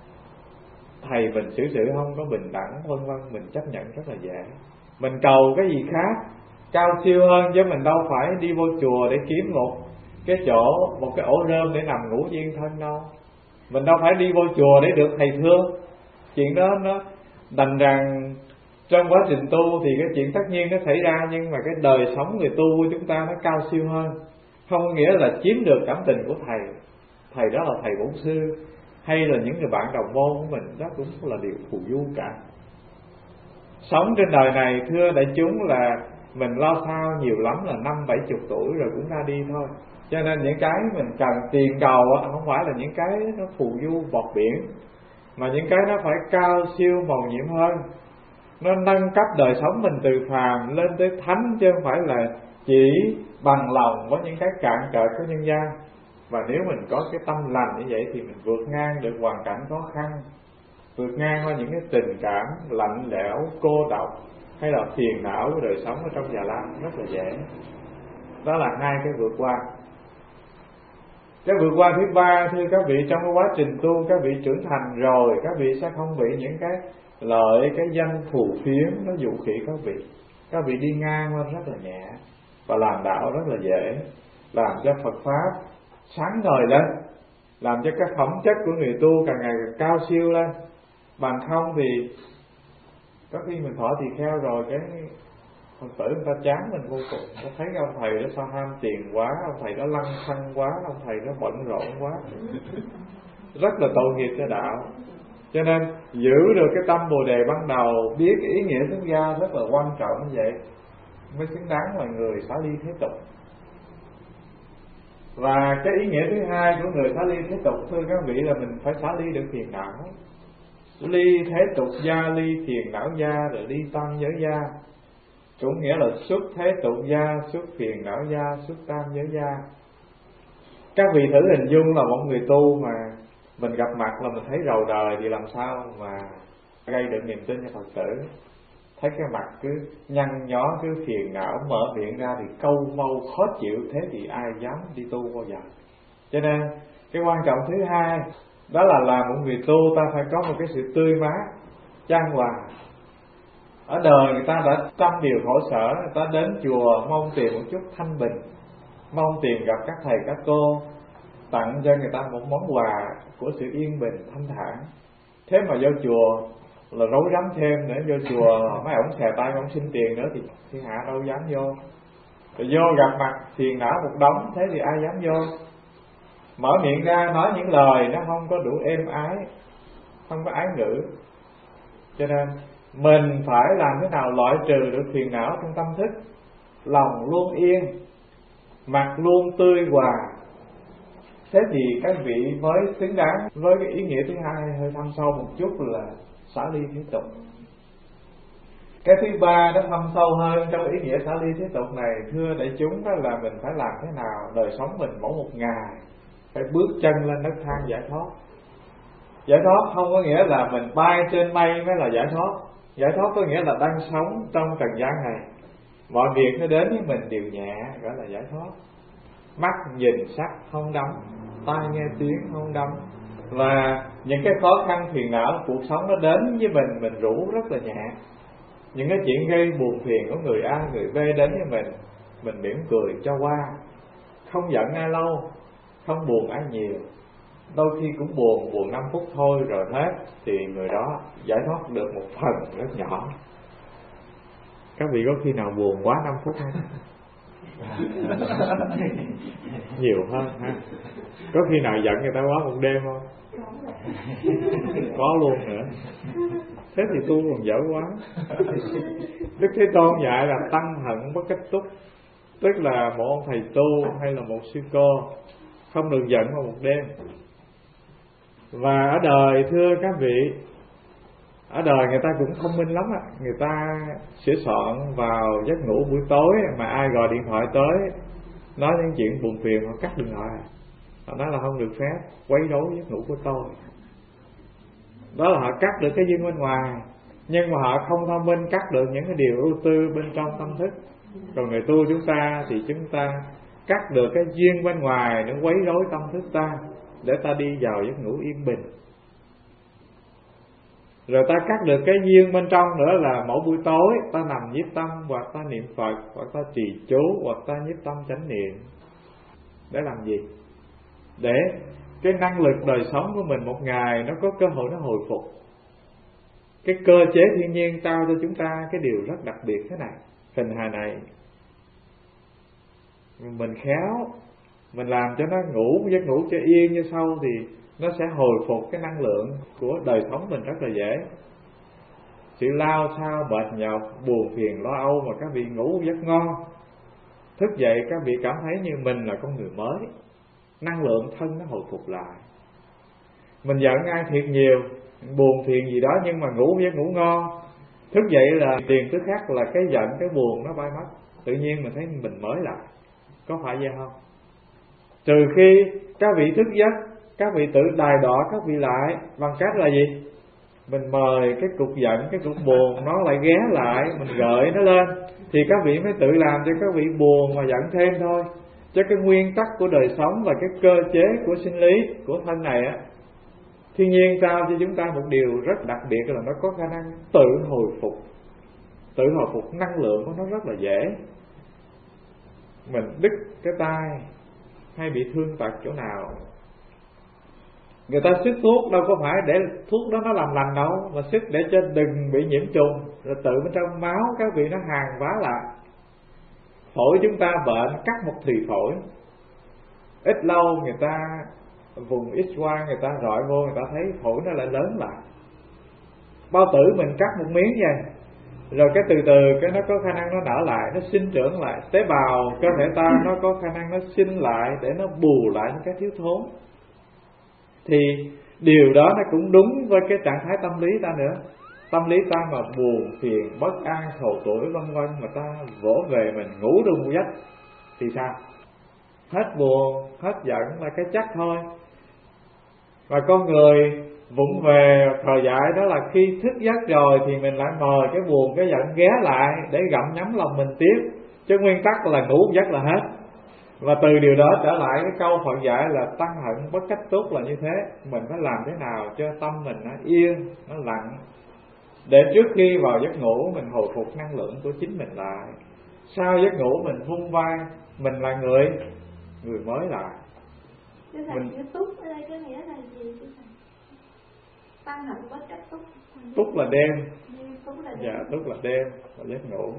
thầy mình xử sự không có bình đẳng vân vân, mình chấp nhận rất là dễ. Mình cầu cái gì khác cao siêu hơn, chứ mình đâu phải đi vô chùa để kiếm một cái chỗ, một cái ổ rơm để nằm ngủ yên thân đâu. Mình đâu phải đi vô chùa để được thầy thương. Chuyện đó nó đành rằng trong quá trình tu thì cái chuyện tất nhiên nó xảy ra, nhưng mà cái đời sống người tu của chúng ta nó cao siêu hơn. Không có nghĩa là chiếm được cảm tình của thầy. Thầy đó là thầy bổn sư, hay là những người bạn đồng môn của mình, đó cũng là điều phù du cả. Sống trên đời này thưa đại chúng là mình lo sao nhiều lắm là 50-70 tuổi rồi cũng ra đi thôi. Cho nên những cái mình cần tiền cầu không phải là những cái nó phù du bọt biển, mà những cái nó phải cao siêu màu nhiệm hơn. Nó nâng cấp đời sống mình từ phàm lên tới thánh, chứ không phải là chỉ bằng lòng với những cái cạn cợt của nhân gian. Và nếu mình có cái tâm lành như vậy thì mình vượt ngang được hoàn cảnh khó khăn, vượt ngang qua những cái tình cảm lạnh lẽo, cô độc hay là phiền não của đời sống ở trong Già Lam rất là dễ. Đó là hai cái vượt qua. Cái vượt qua thứ ba, thưa các vị, trong cái quá trình tu các vị trưởng thành rồi, các vị sẽ không bị những cái lợi, cái danh phù phiếm nó dụ khỉ các vị. Các vị đi ngang lên rất là nhẹ, và làm đạo rất là dễ, làm cho Phật Pháp sáng ngời lên, làm cho cái phẩm chất của người tu càng ngày càng cao siêu lên. Bằng không thì có khi mình thọ tỳ kheo rồi cái Phật tử người ta chán mình vô cùng. Nó thấy ông thầy đó sao ham tiền quá, ông thầy đó lăng xăng quá, ông thầy đó bận rộn quá, rất là tội nghiệp cho đạo. Cho nên giữ được cái tâm Bồ Đề ban đầu, biết ý nghĩa xuất gia rất là quan trọng như vậy mới xứng đáng là người xả ly thế tục. Và cái ý nghĩa thứ hai của người xả ly thế tục, thưa các vị, là mình phải xả ly được phiền não. Ly thế tục gia, ly phiền não gia, rồi ly tam giới gia. Cũng nghĩa là xuất thế tục gia, xuất phiền não gia, xuất tam giới gia. Các vị thử hình dung là một người tu mà mình gặp mặt là mình thấy rầu đời, thì làm sao mà gây được niềm tin cho Phật tử. Thấy cái mặt cứ nhăn nhó, cứ phiền não, mở miệng ra thì câu mâu khó chịu, thế thì ai dám đi tu bao giờ. Cho nên cái quan trọng thứ hai đó là làm một người tu ta phải có một cái sự tươi mát, chan hòa. Ở đời người ta đã trăm điều khổ sở, người ta đến chùa mong tìm một chút thanh bình, mong tìm gặp các thầy các cô, tặng cho người ta một món quà của sự yên bình thanh thản. Thế mà vô chùa là rối rắm thêm nữa, vô chùa mấy ổng xè tay ổng xin tiền nữa thì thiên hạ đâu dám vô. Rồi vô gặp mặt phiền não một đống, thế thì ai dám vô. Mở miệng ra nói những lời nó không có đủ êm ái, không có ái ngữ. Cho nên mình phải làm thế nào loại trừ được phiền não trong tâm thức, lòng luôn yên, mặt luôn tươi hòa. Thế thì các vị mới xứng đáng với cái ý nghĩa thứ hai hơi thâm sâu một chút là xả ly thế tục. Cái thứ ba nó thâm sâu hơn trong ý nghĩa xả ly thế tục này, thưa đại chúng, đó là mình phải làm thế nào đời sống mình mỗi một ngày phải bước chân lên nấc thang giải thoát. Giải thoát không có nghĩa là mình bay trên mây mới là giải thoát. Giải thoát có nghĩa là đang sống trong trần gian này, mọi việc nó đến với mình đều nhẹ, gọi là giải thoát. Mắt nhìn sắc không đắm, tai nghe tiếng không đắm. Và những cái khó khăn phiền não cuộc sống nó đến với mình rủ rất là nhẹ. Những cái chuyện gây buồn phiền của người A người B đến với mình mỉm cười cho qua, không giận ai lâu, không buồn ai nhiều. Đôi khi cũng buồn 5 phút thôi rồi hết, thì người đó giải thoát được một phần rất nhỏ. Các vị có khi nào buồn quá 5 phút không? Nhiều hơn ha. Có khi nào giận người ta quá một đêm không? Có luôn nữa. Thế thì tu còn dở quá. Đức Thế Tôn dạy là tăng hận bất cách túc, tức là một ông thầy tu hay là một sư cô không được giận vào một đêm. Và ở đời, thưa các vị, ở đời người ta cũng thông minh lắm á. Người ta sửa soạn vào giấc ngủ buổi tối mà ai gọi điện thoại tới nói những chuyện buồn phiền, họ cắt điện thoại. Họ nói là không được phép quấy rối giấc ngủ của tôi. Đó là họ cắt được cái duyên bên ngoài, nhưng mà họ không thông minh cắt được những cái điều ưu tư bên trong tâm thức. Còn người tu chúng ta thì chúng ta cắt được cái duyên bên ngoài nó quấy rối tâm thức ta, để ta đi vào giấc ngủ yên bình. Rồi ta cắt được cái duyên bên trong nữa là mỗi buổi tối ta nằm nhiếp tâm, hoặc ta niệm Phật, hoặc ta trì chú, hoặc ta nhiếp tâm chánh niệm. Để làm gì? Để cái năng lực đời sống của mình một ngày nó có cơ hội nó hồi phục. Cái cơ chế thiên nhiên trao cho chúng ta cái điều rất đặc biệt thế này, hình hài này, mình khéo mình làm cho nó ngủ giấc ngủ cho yên như sâu thì nó sẽ hồi phục cái năng lượng của đời sống mình rất là dễ. Sự lao sao mệt nhọc, buồn phiền lo âu mà các vị ngủ giấc ngon, thức dậy các vị cảm thấy như mình là con người mới, năng lượng thân nó hồi phục lại. Mình giận ai thiệt nhiều, buồn phiền gì đó, nhưng mà ngủ giấc ngủ ngon, thức dậy là tiền tức khác là cái giận cái buồn nó bay mất, tự nhiên mình thấy mình mới lại. Có phải vậy không? Trừ khi các vị thức giấc, các vị tự đài đọa các vị lại bằng cách là gì? Mình mời cái cục giận, cái cục buồn nó lại ghé lại, mình gợi nó lên, thì các vị mới tự làm cho các vị buồn và giận thêm thôi. Chứ cái nguyên tắc của đời sống và cái cơ chế của sinh lý của thân này á, thiên nhiên trao cho chúng ta một điều rất đặc biệt là nó có khả năng tự hồi phục. Tự hồi phục năng lượng của nó rất là dễ. Mình đứt cái tay hay bị thương tật chỗ nào, người ta xức thuốc đâu có phải để thuốc đó nó làm lành đâu, mà xức để cho đừng bị nhiễm trùng, rồi tự bên trong máu các vị nó hàn vá lại. Phổi chúng ta bệnh cắt một thùy phổi, ít lâu người ta vùng X-quang người ta rọi vô, người ta thấy phổi nó lại lớn lại. Bao tử mình cắt một miếng vậy, rồi cái từ từ cái nó có khả năng nó nở lại, nó sinh trưởng lại. Tế bào cơ thể ta nó có khả năng nó sinh lại để nó bù lại những cái thiếu thốn. Thì điều đó nó cũng đúng với cái trạng thái tâm lý ta nữa. Tâm lý ta mà buồn, phiền, bất an, sầu tuổi vân vân, mà ta vỗ về mình ngủ được một giấc thì sao? Hết buồn, hết giận là cái chắc thôi. Và con người vụng về thời dại đó là khi thức giấc rồi thì mình lại mời cái buồn, cái giận ghé lại để gặm nhấm lòng mình tiếp. Chứ nguyên tắc là ngủ một giấc là hết. Và từ điều đó trở lại cái câu Phật dạy là tăng hận bất cách tốt là như thế. Mình phải làm thế nào cho tâm mình nó yên, nó lặng, để trước khi vào giấc ngủ mình hồi phục năng lượng của chính mình lại. Sau giấc ngủ mình vung vai, mình là người mới lại. Mình cái túc ở đây có nghĩa là gì? Tăng hận bất cách túc. Túc là đêm. Túc là đêm. Dạ, túc là đêm và giấc ngủ.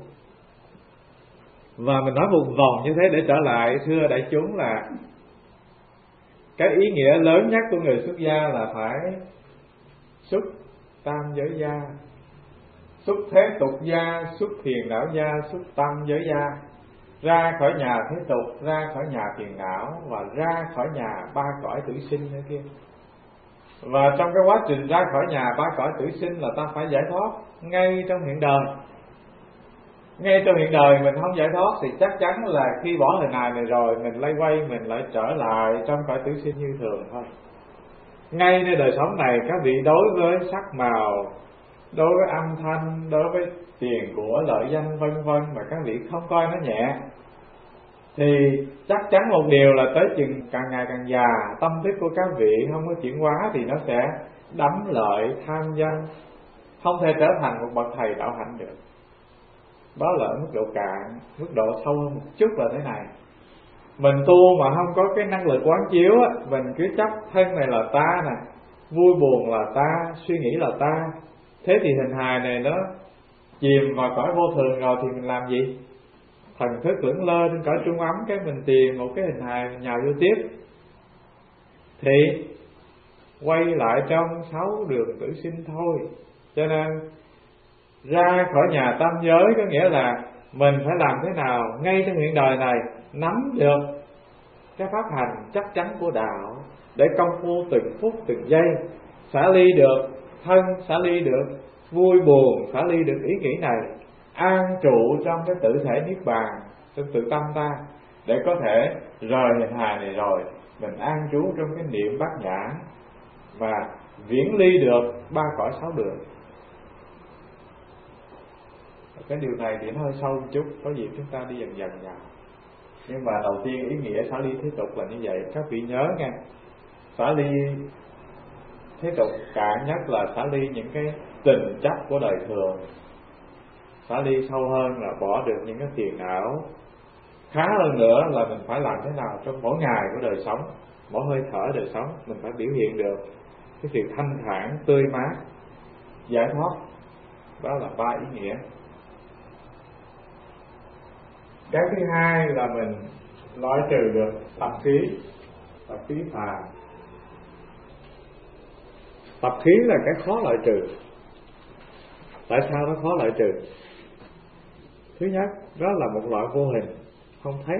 Và mình nói một vòng như thế để trở lại thưa đại chúng là cái ý nghĩa lớn nhất của người xuất gia là phải xuất tam giới gia, xuất thế tục gia, xuất thiền não gia, xuất tam giới gia. Ra khỏi nhà thế tục, ra khỏi nhà phiền não, và ra khỏi nhà ba cõi tử sinh nữa kia. Và trong cái quá trình ra khỏi nhà ba cõi tử sinh là ta phải giải thoát ngay trong hiện đời. Ngay trong hiện đời mình không giải thoát thì chắc chắn là khi bỏ hình hài này rồi, mình lay quay mình lại trở lại trong cõi tử sinh như thường thôi. Ngay nơi đời sống này các vị đối với sắc màu, đối với âm thanh, đối với tiền của lợi danh vân vân mà các vị không coi nó nhẹ, thì chắc chắn một điều là tới chừng càng ngày càng già, tâm thức của các vị không có chuyển hóa thì nó sẽ đắm lợi tham danh, không thể trở thành một bậc thầy đạo hạnh được. Đó là ở mức độ cạn. Mức độ sâu hơn một chút là thế này: mình tu mà không có cái năng lực quán chiếu á, mình cứ chấp thân này là ta nè, vui buồn là ta, suy nghĩ là ta. Thế thì hình hài này nó chìm vào cõi vô thường rồi thì mình làm gì? Thần thức lững lơ trên cõi trung ấm, cái mình tìm một cái hình hài mình nhào vô tiếp. Thì quay lại trong 6 đường tử sinh thôi. Cho nên ra khỏi nhà tam giới có nghĩa là mình phải làm thế nào ngay trong hiện đời này nắm được cái pháp hành chắc chắn của đạo, để công phu từng phút từng giây xả ly được thân, xả ly được vui buồn, xả ly được ý nghĩ này, an trụ trong cái tự thể niết bàn trong tự tâm ta, để có thể rời hình hài này rồi mình an trú trong cái niệm bát nhã và viễn ly được ba cõi sáu đường. Cái điều này thì nó hơi sâu một chút, có gì chúng ta đi dần dần vào. Nhưng mà đầu tiên ý nghĩa xả ly thế tục là như vậy. Các vị nhớ nghe, xả ly thế tục cạn nhất là xả ly những cái tình chấp của đời thường. Xả ly sâu hơn là bỏ được những cái phiền não. Khá hơn nữa là mình phải làm thế nào trong mỗi ngày của đời sống, mỗi hơi thở đời sống mình phải biểu hiện được cái sự thanh thản, tươi mát, giải thoát. Đó là ba ý nghĩa. Cái thứ hai là mình loại trừ được tập khí phàm. Tập khí là cái khó loại trừ. Tại sao nó khó loại trừ? Thứ nhất, đó là một loại vô hình, không thấy.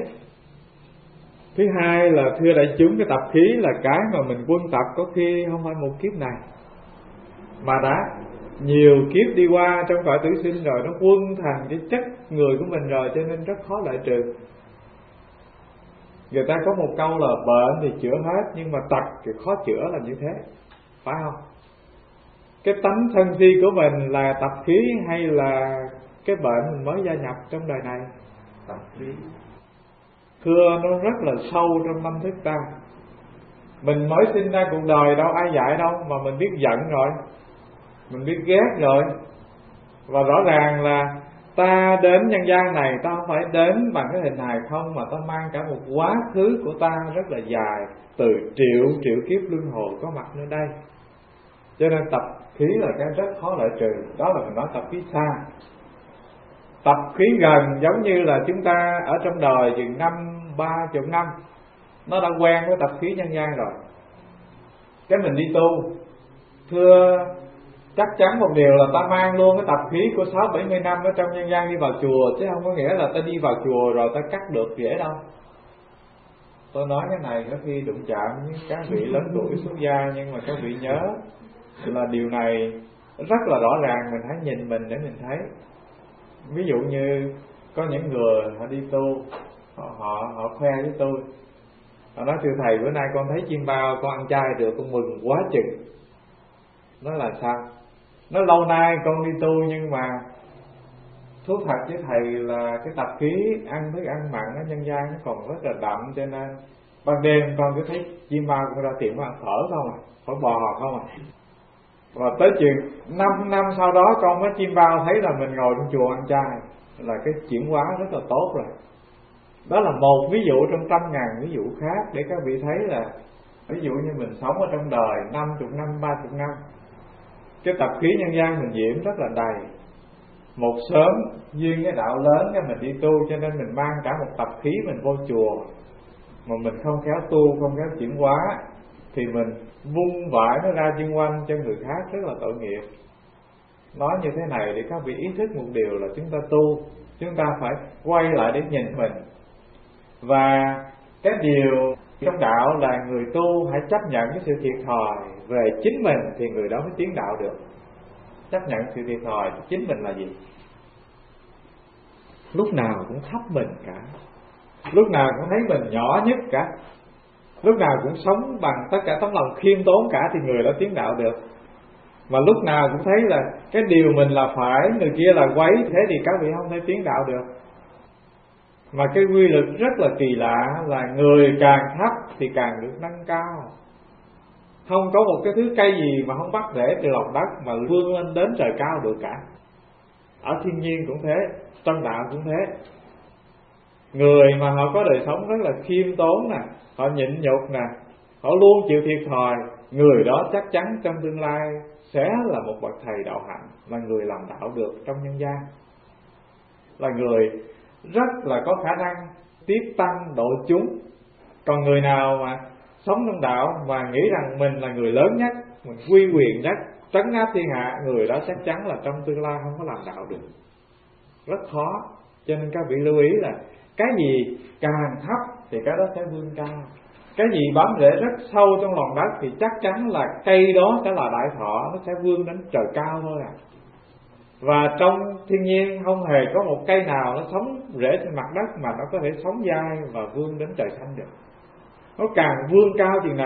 Thứ hai là thưa đại chúng, cái tập khí là cái mà mình quân tập có khi không phải một kiếp này, mà đã nhiều kiếp đi qua trong cõi tử sinh rồi, nó quân thành cái chất người của mình rồi, cho nên rất khó loại trừ. Người ta có một câu là bệnh thì chữa hết, nhưng mà tật thì khó chữa là như thế, phải không? Cái tánh thân si của mình là tập khí hay là cái bệnh mình mới gia nhập trong đời này? Tập khí. Thưa nó rất là sâu trong tâm thức ta. Mình mới sinh ra cuộc đời đâu ai dạy đâu, mà mình biết giận rồi, mình biết ghét rồi. Và rõ ràng là ta đến nhân gian này, ta không phải đến bằng cái hình hài không, mà ta mang cả một quá khứ của ta rất là dài, từ triệu kiếp luân hồi có mặt nơi đây. Cho nên tập khí là cái rất khó loại trừ. Đó là mình nói tập khí xa. Tập khí gần giống như là chúng ta ở trong đời chừng 30 năm, nó đã quen với tập khí nhân gian rồi. Cái mình đi tu, thưa chắc chắn một điều là ta mang luôn cái tập khí của 60-70 năm ở trong nhân gian đi vào chùa, chứ không có nghĩa là ta đi vào chùa rồi ta cắt được dễ đâu. Tôi nói cái này có khi đụng chạm với các vị lớn tuổi xuất gia, nhưng mà các vị nhớ là điều này rất là rõ ràng, mình hãy nhìn mình để mình thấy. Ví dụ như có những người họ đi tu, họ khoe với tôi, họ nói thưa thầy bữa nay con thấy chim bao, con ăn chay được, con mừng quá chừng. Nói là sao? Nói lâu nay con đi tu nhưng mà thú thật với thầy là cái tập khí ăn thức ăn mặn ở nhân gian nó còn rất là đậm, cho nên ban đêm con cứ thấy chim bao con ra tiệm ăn phở không à, phở bò không à. Và tới chừng 5 năm sau đó con mới chim bao thấy là mình ngồi trong chùa ăn chay, là cái chuyển hóa rất là tốt rồi. Đó là một ví dụ trong 100.000 ví dụ khác để các vị thấy là ví dụ như mình sống ở trong đời 50 năm, 30 năm, cái tập khí nhân gian mình nhiễm rất là đầy. Một sớm duyên cái đạo lớn cái mình đi tu, cho nên mình mang cả một tập khí mình vô chùa, mà mình không khéo tu, không khéo chuyển hóa, thì mình vung vãi nó ra chung quanh cho người khác, rất là tội nghiệp. Nói như thế này để các vị ý thức một điều là chúng ta tu, chúng ta phải quay lại để nhìn mình. Và cái điều trong đạo là người tu hãy chấp nhận cái sự thiệt thòi về chính mình thì người đó mới tiến đạo được. Chấp nhận sự thiệt thòi chính mình là gì? Lúc nào cũng thấp mình cả, lúc nào cũng thấy mình nhỏ nhất cả, lúc nào cũng sống bằng tất cả tấm lòng khiêm tốn cả thì người đó tiến đạo được. Mà lúc nào cũng thấy là cái điều mình là phải, người kia là quấy, thế thì các vị không thể tiến đạo được. Mà cái quy luật rất là kỳ lạ là người càng thấp thì càng được nâng cao. Không có một cái thứ cây gì mà không bắt rễ từ lòng đất mà vươn lên đến trời cao được cả. Ở thiên nhiên cũng thế, trong đạo cũng thế. Người mà họ có đời sống rất là khiêm tốn nè, họ nhịn nhục nè, họ luôn chịu thiệt thòi, người đó chắc chắn trong tương lai sẽ là một bậc thầy đạo hạnh, là người làm đạo được trong nhân gian, là người rất là có khả năng tiếp tăng độ chúng. Còn người nào mà sống trong đạo mà nghĩ rằng mình là người lớn nhất, mình uy quyền nhất, trấn áp thiên hạ, người đó chắc chắn là trong tương lai không có làm đạo được, rất khó. Cho nên các vị lưu ý là cái gì càng thấp thì cái đó sẽ vươn cao, cái gì bám rễ rất sâu trong lòng đất thì chắc chắn là cây đó sẽ là đại thọ, nó sẽ vươn đến trời cao thôi à. Và trong thiên nhiên không hề có một cây nào nó sống rễ trên mặt đất mà nó có thể sống dai và vươn đến trời xanh được. Nó càng vươn cao chừng nào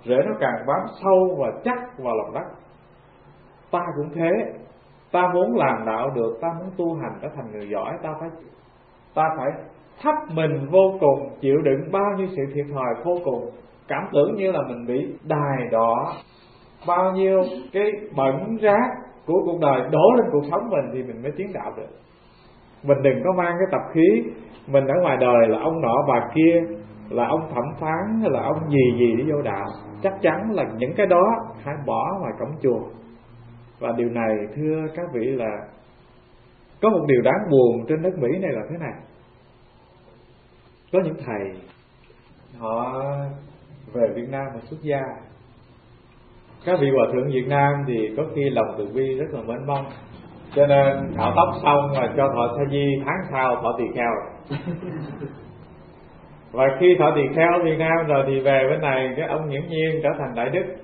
rễ nó càng bám sâu và chắc vào lòng đất. Ta cũng thế, ta muốn làm đạo được, ta muốn tu hành trở thành người giỏi, ta phải thấp mình vô cùng, chịu đựng bao nhiêu sự thiệt thòi vô cùng, cảm tưởng như là mình bị đài đọa, bao nhiêu cái bẩn rác của cuộc đời đổ lên cuộc sống mình thì mình mới tiến đạo được. Mình đừng có mang cái tập khí mình ở ngoài đời là ông nọ bà kia, là ông thẩm phán hay là ông gì để vô đạo. Chắc chắn là những cái đó hãy bỏ ngoài cổng chùa. Và điều này thưa các vị là có một điều đáng buồn trên đất Mỹ này là thế này. Có những thầy họ về Việt Nam mà xuất gia. Các vị hòa thượng Việt Nam thì có khi lòng từ bi rất là mênh mông, cho nên cạo tóc xong mà cho thọ sa di, tháng sau thọ tỳ kheo rồi. Và khi thọ tỳ kheo ở Việt Nam rồi thì về bên này cái ông nghiễm nhiên trở thành đại đức.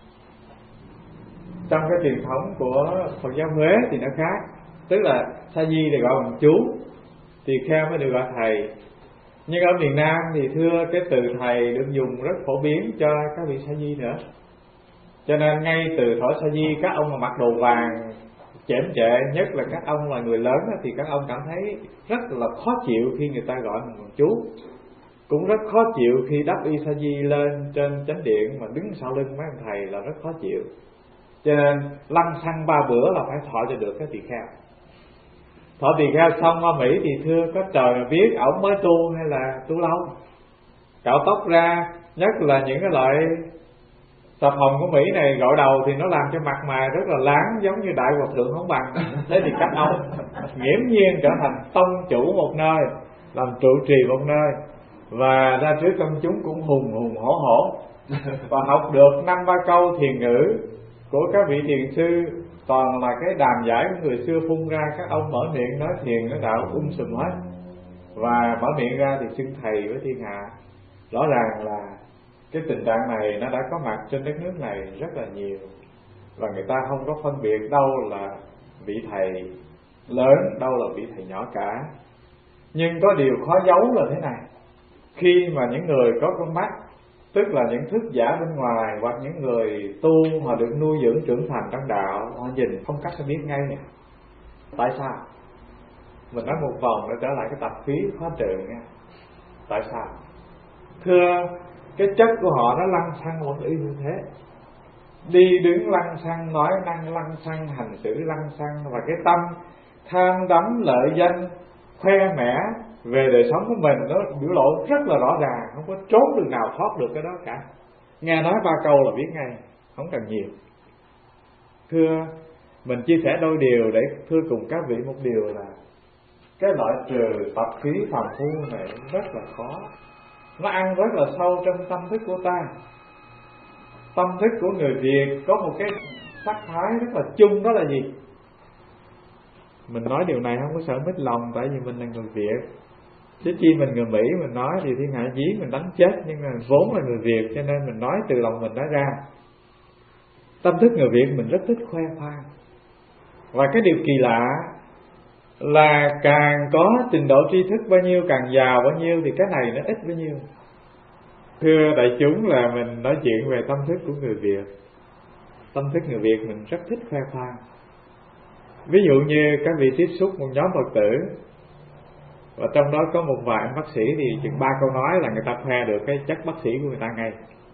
Trong cái truyền thống của Phật giáo Huế thì nó khác, tức là sa di thì gọi bằng chú, tỳ kheo mới được gọi thầy. Nhưng ở miền Nam thì thưa cái từ thầy được dùng rất phổ biến cho các vị sa di nữa. Cho nên ngay từ thọ sa di, các ông mà mặc đồ vàng chễm trệ, nhất là các ông là người lớn thì các ông cảm thấy rất là khó chịu khi người ta gọi mình bằng chú. Cũng rất khó chịu khi đắp y sa di lên trên chánh điện mà đứng sau lưng mấy ông thầy là rất khó chịu. Cho nên lăng xăng 3 bữa là phải thọ cho được cái tỳ kheo. Thọ tỳ kheo xong qua Mỹ thì thưa có trời mà biết ổng mới tu hay là tu lâu. Cạo tóc ra, nhất là những cái loại sập hồng của Mỹ này gội đầu thì nó làm cho mặt mày rất là láng, giống như đại hòa thượng không bằng. Thế thì các ông nghiễm nhiên trở thành tông chủ một nơi, làm trụ trì một nơi, và ra trước công chúng cũng hùng hùng hổ hổ, và học được 5-3 câu thiền ngữ của các vị thiền sư, toàn là cái đàm giải của người xưa phun ra. Các ông mở miệng nói thiền nói đạo sùm hết, và mở miệng ra thì xưng thầy với thiên hạ. Rõ ràng là cái tình trạng này nó đã có mặt trên đất nước này rất là nhiều, và người ta không có phân biệt đâu là vị thầy lớn, đâu là vị thầy nhỏ cả. Nhưng có điều khó giấu là thế này: khi mà những người có con mắt, tức là những thức giả bên ngoài, hoặc những người tu họ được nuôi dưỡng trưởng thành trong đạo, họ nhìn phong cách sẽ biết ngay nè. Tại sao? Mình nói một vòng để trở lại cái tập khí khóa trường nha. Tại sao? Thưa, cái chất của họ nó lăng xăng một y như thế. Đi đứng lăng xăng, nói năng lăng xăng, hành xử lăng xăng, và cái tâm tham đắm lợi danh, khoe mẽ về đời sống của mình nó biểu lộ rất là rõ ràng, không có trốn đường nào thoát được cái đó cả. Nghe nói 3 câu là biết ngay, không cần nhiều. Thưa, mình chia sẻ đôi điều để thưa cùng các vị một điều là cái loại trừ tập khí phàm phu này rất là khó. Nó ăn rất là sâu trong tâm thức của ta. Tâm thức của người Việt có một cái sắc thái rất là chung, đó là gì? Mình nói điều này không có sợ mít lòng, tại vì mình là người Việt. Chứ chi mình người Mỹ mình nói thì thiên hạ dí mình đánh chết, nhưng mà vốn là người Việt cho nên mình nói từ lòng mình nói ra. Tâm thức người Việt mình rất thích khoe khoang. Và cái điều kỳ lạ là càng có trình độ tri thức bao nhiêu, càng giàu bao nhiêu thì cái này nó ít bao nhiêu. Thưa đại chúng là mình nói chuyện về tâm thức của người Việt. Tâm thức người Việt mình rất thích khoe khoang. Ví dụ như các vị tiếp xúc một nhóm Phật tử, và trong đó có một vài anh bác sĩ thì chừng 3 câu nói là người ta khoe được cái chất bác sĩ của người ta ngay.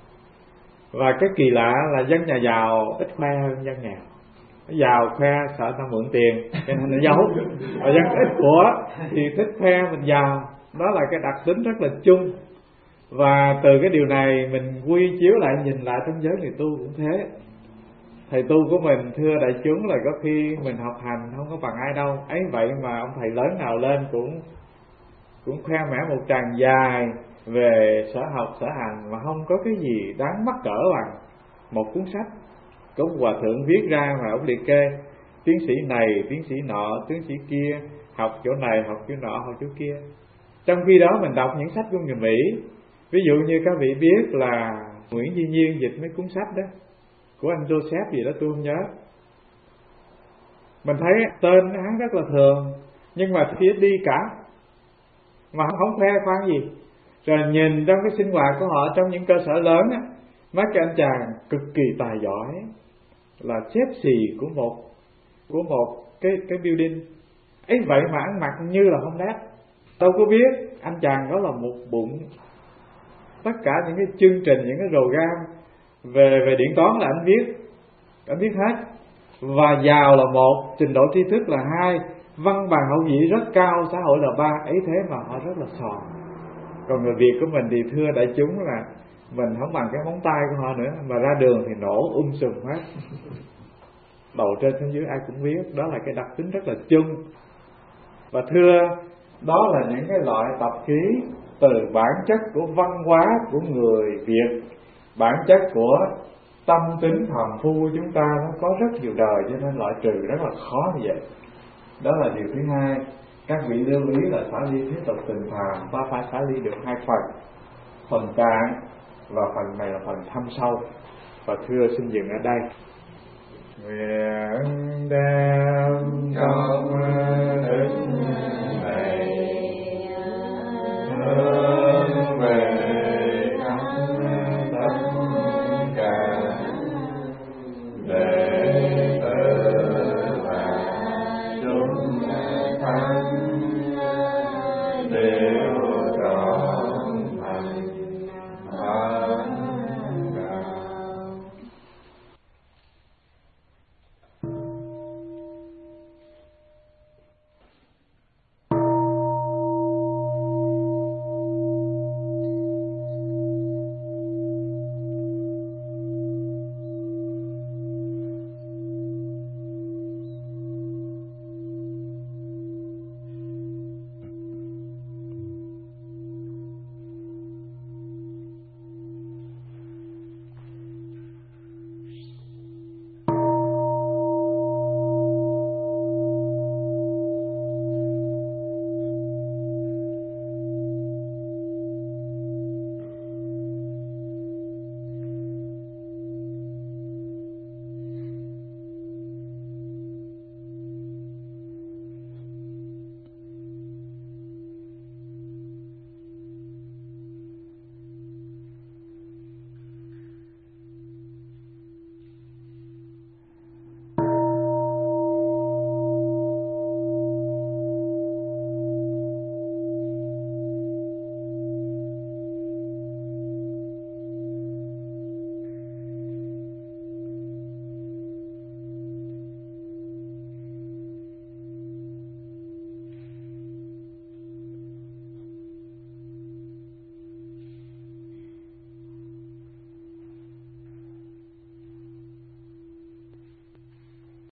Và cái kỳ lạ là dân nhà giàu ít khoe hơn dân nghèo. Giàu khoe sợ ta mượn tiền cho nên nó giấu, và dân ít của thì thích khoe mình giàu. Đó là cái đặc tính rất là chung. Và từ cái điều này mình quy chiếu lại, nhìn lại trong giới người tu cũng thế. Thầy tu của mình thưa đại chúng là có khi mình học hành không có bằng ai đâu, ấy vậy mà ông thầy lớn nào lên cũng khoe mẽ một tràng dài về sở học sở hành, mà không có cái gì đáng mắc cỡ bằng một cuốn sách có một hòa thượng viết ra mà ông liệt kê tiến sĩ này, tiến sĩ nọ, tiến sĩ kia, học chỗ này, học chỗ nọ, học chỗ kia. Trong khi đó mình đọc những sách của người Mỹ, ví dụ như các vị biết là Nguyễn Duy Nhiên dịch mấy cuốn sách đó của anh Joseph gì đó tôi không nhớ, mình thấy tên hắn rất là thường, nhưng mà phía đi cả mà không khoe khoang gì. Rồi nhìn trong cái sinh hoạt của họ trong những cơ sở lớn á, Mấy cái anh chàng cực kỳ tài giỏi, là chép xì của một cái building ấy, vậy mà ăn mặc như là không đáp. Đâu có biết anh chàng đó là một bụng tất cả những cái chương trình, những cái program về điện toán là anh biết hết. Và giàu là một, trình độ tri thức là hai, văn bằng hậu vị rất cao, xã hội là ba. Ấy thế mà họ rất là sòn. Còn người Việt của mình thì thưa đại chúng là mình không bằng cái móng tay của họ nữa, mà ra đường thì nổ sùm hết. Đầu trên xuống dưới ai cũng biết, đó là cái đặc tính rất là chung. Và thưa, đó là những cái loại tập khí từ bản chất của văn hóa của người Việt, bản chất của tâm tính phàm phu của chúng ta nó có rất nhiều đời, cho nên loại trừ rất là khó như vậy. Đó là điều thứ hai. Các vị lưu ý là xả ly thế tục tình phàm, ta phải xả ly được hai phần cạn và phần này là phần thâm sâu. Và thưa xin dừng ở đây. Nguyện đem công đức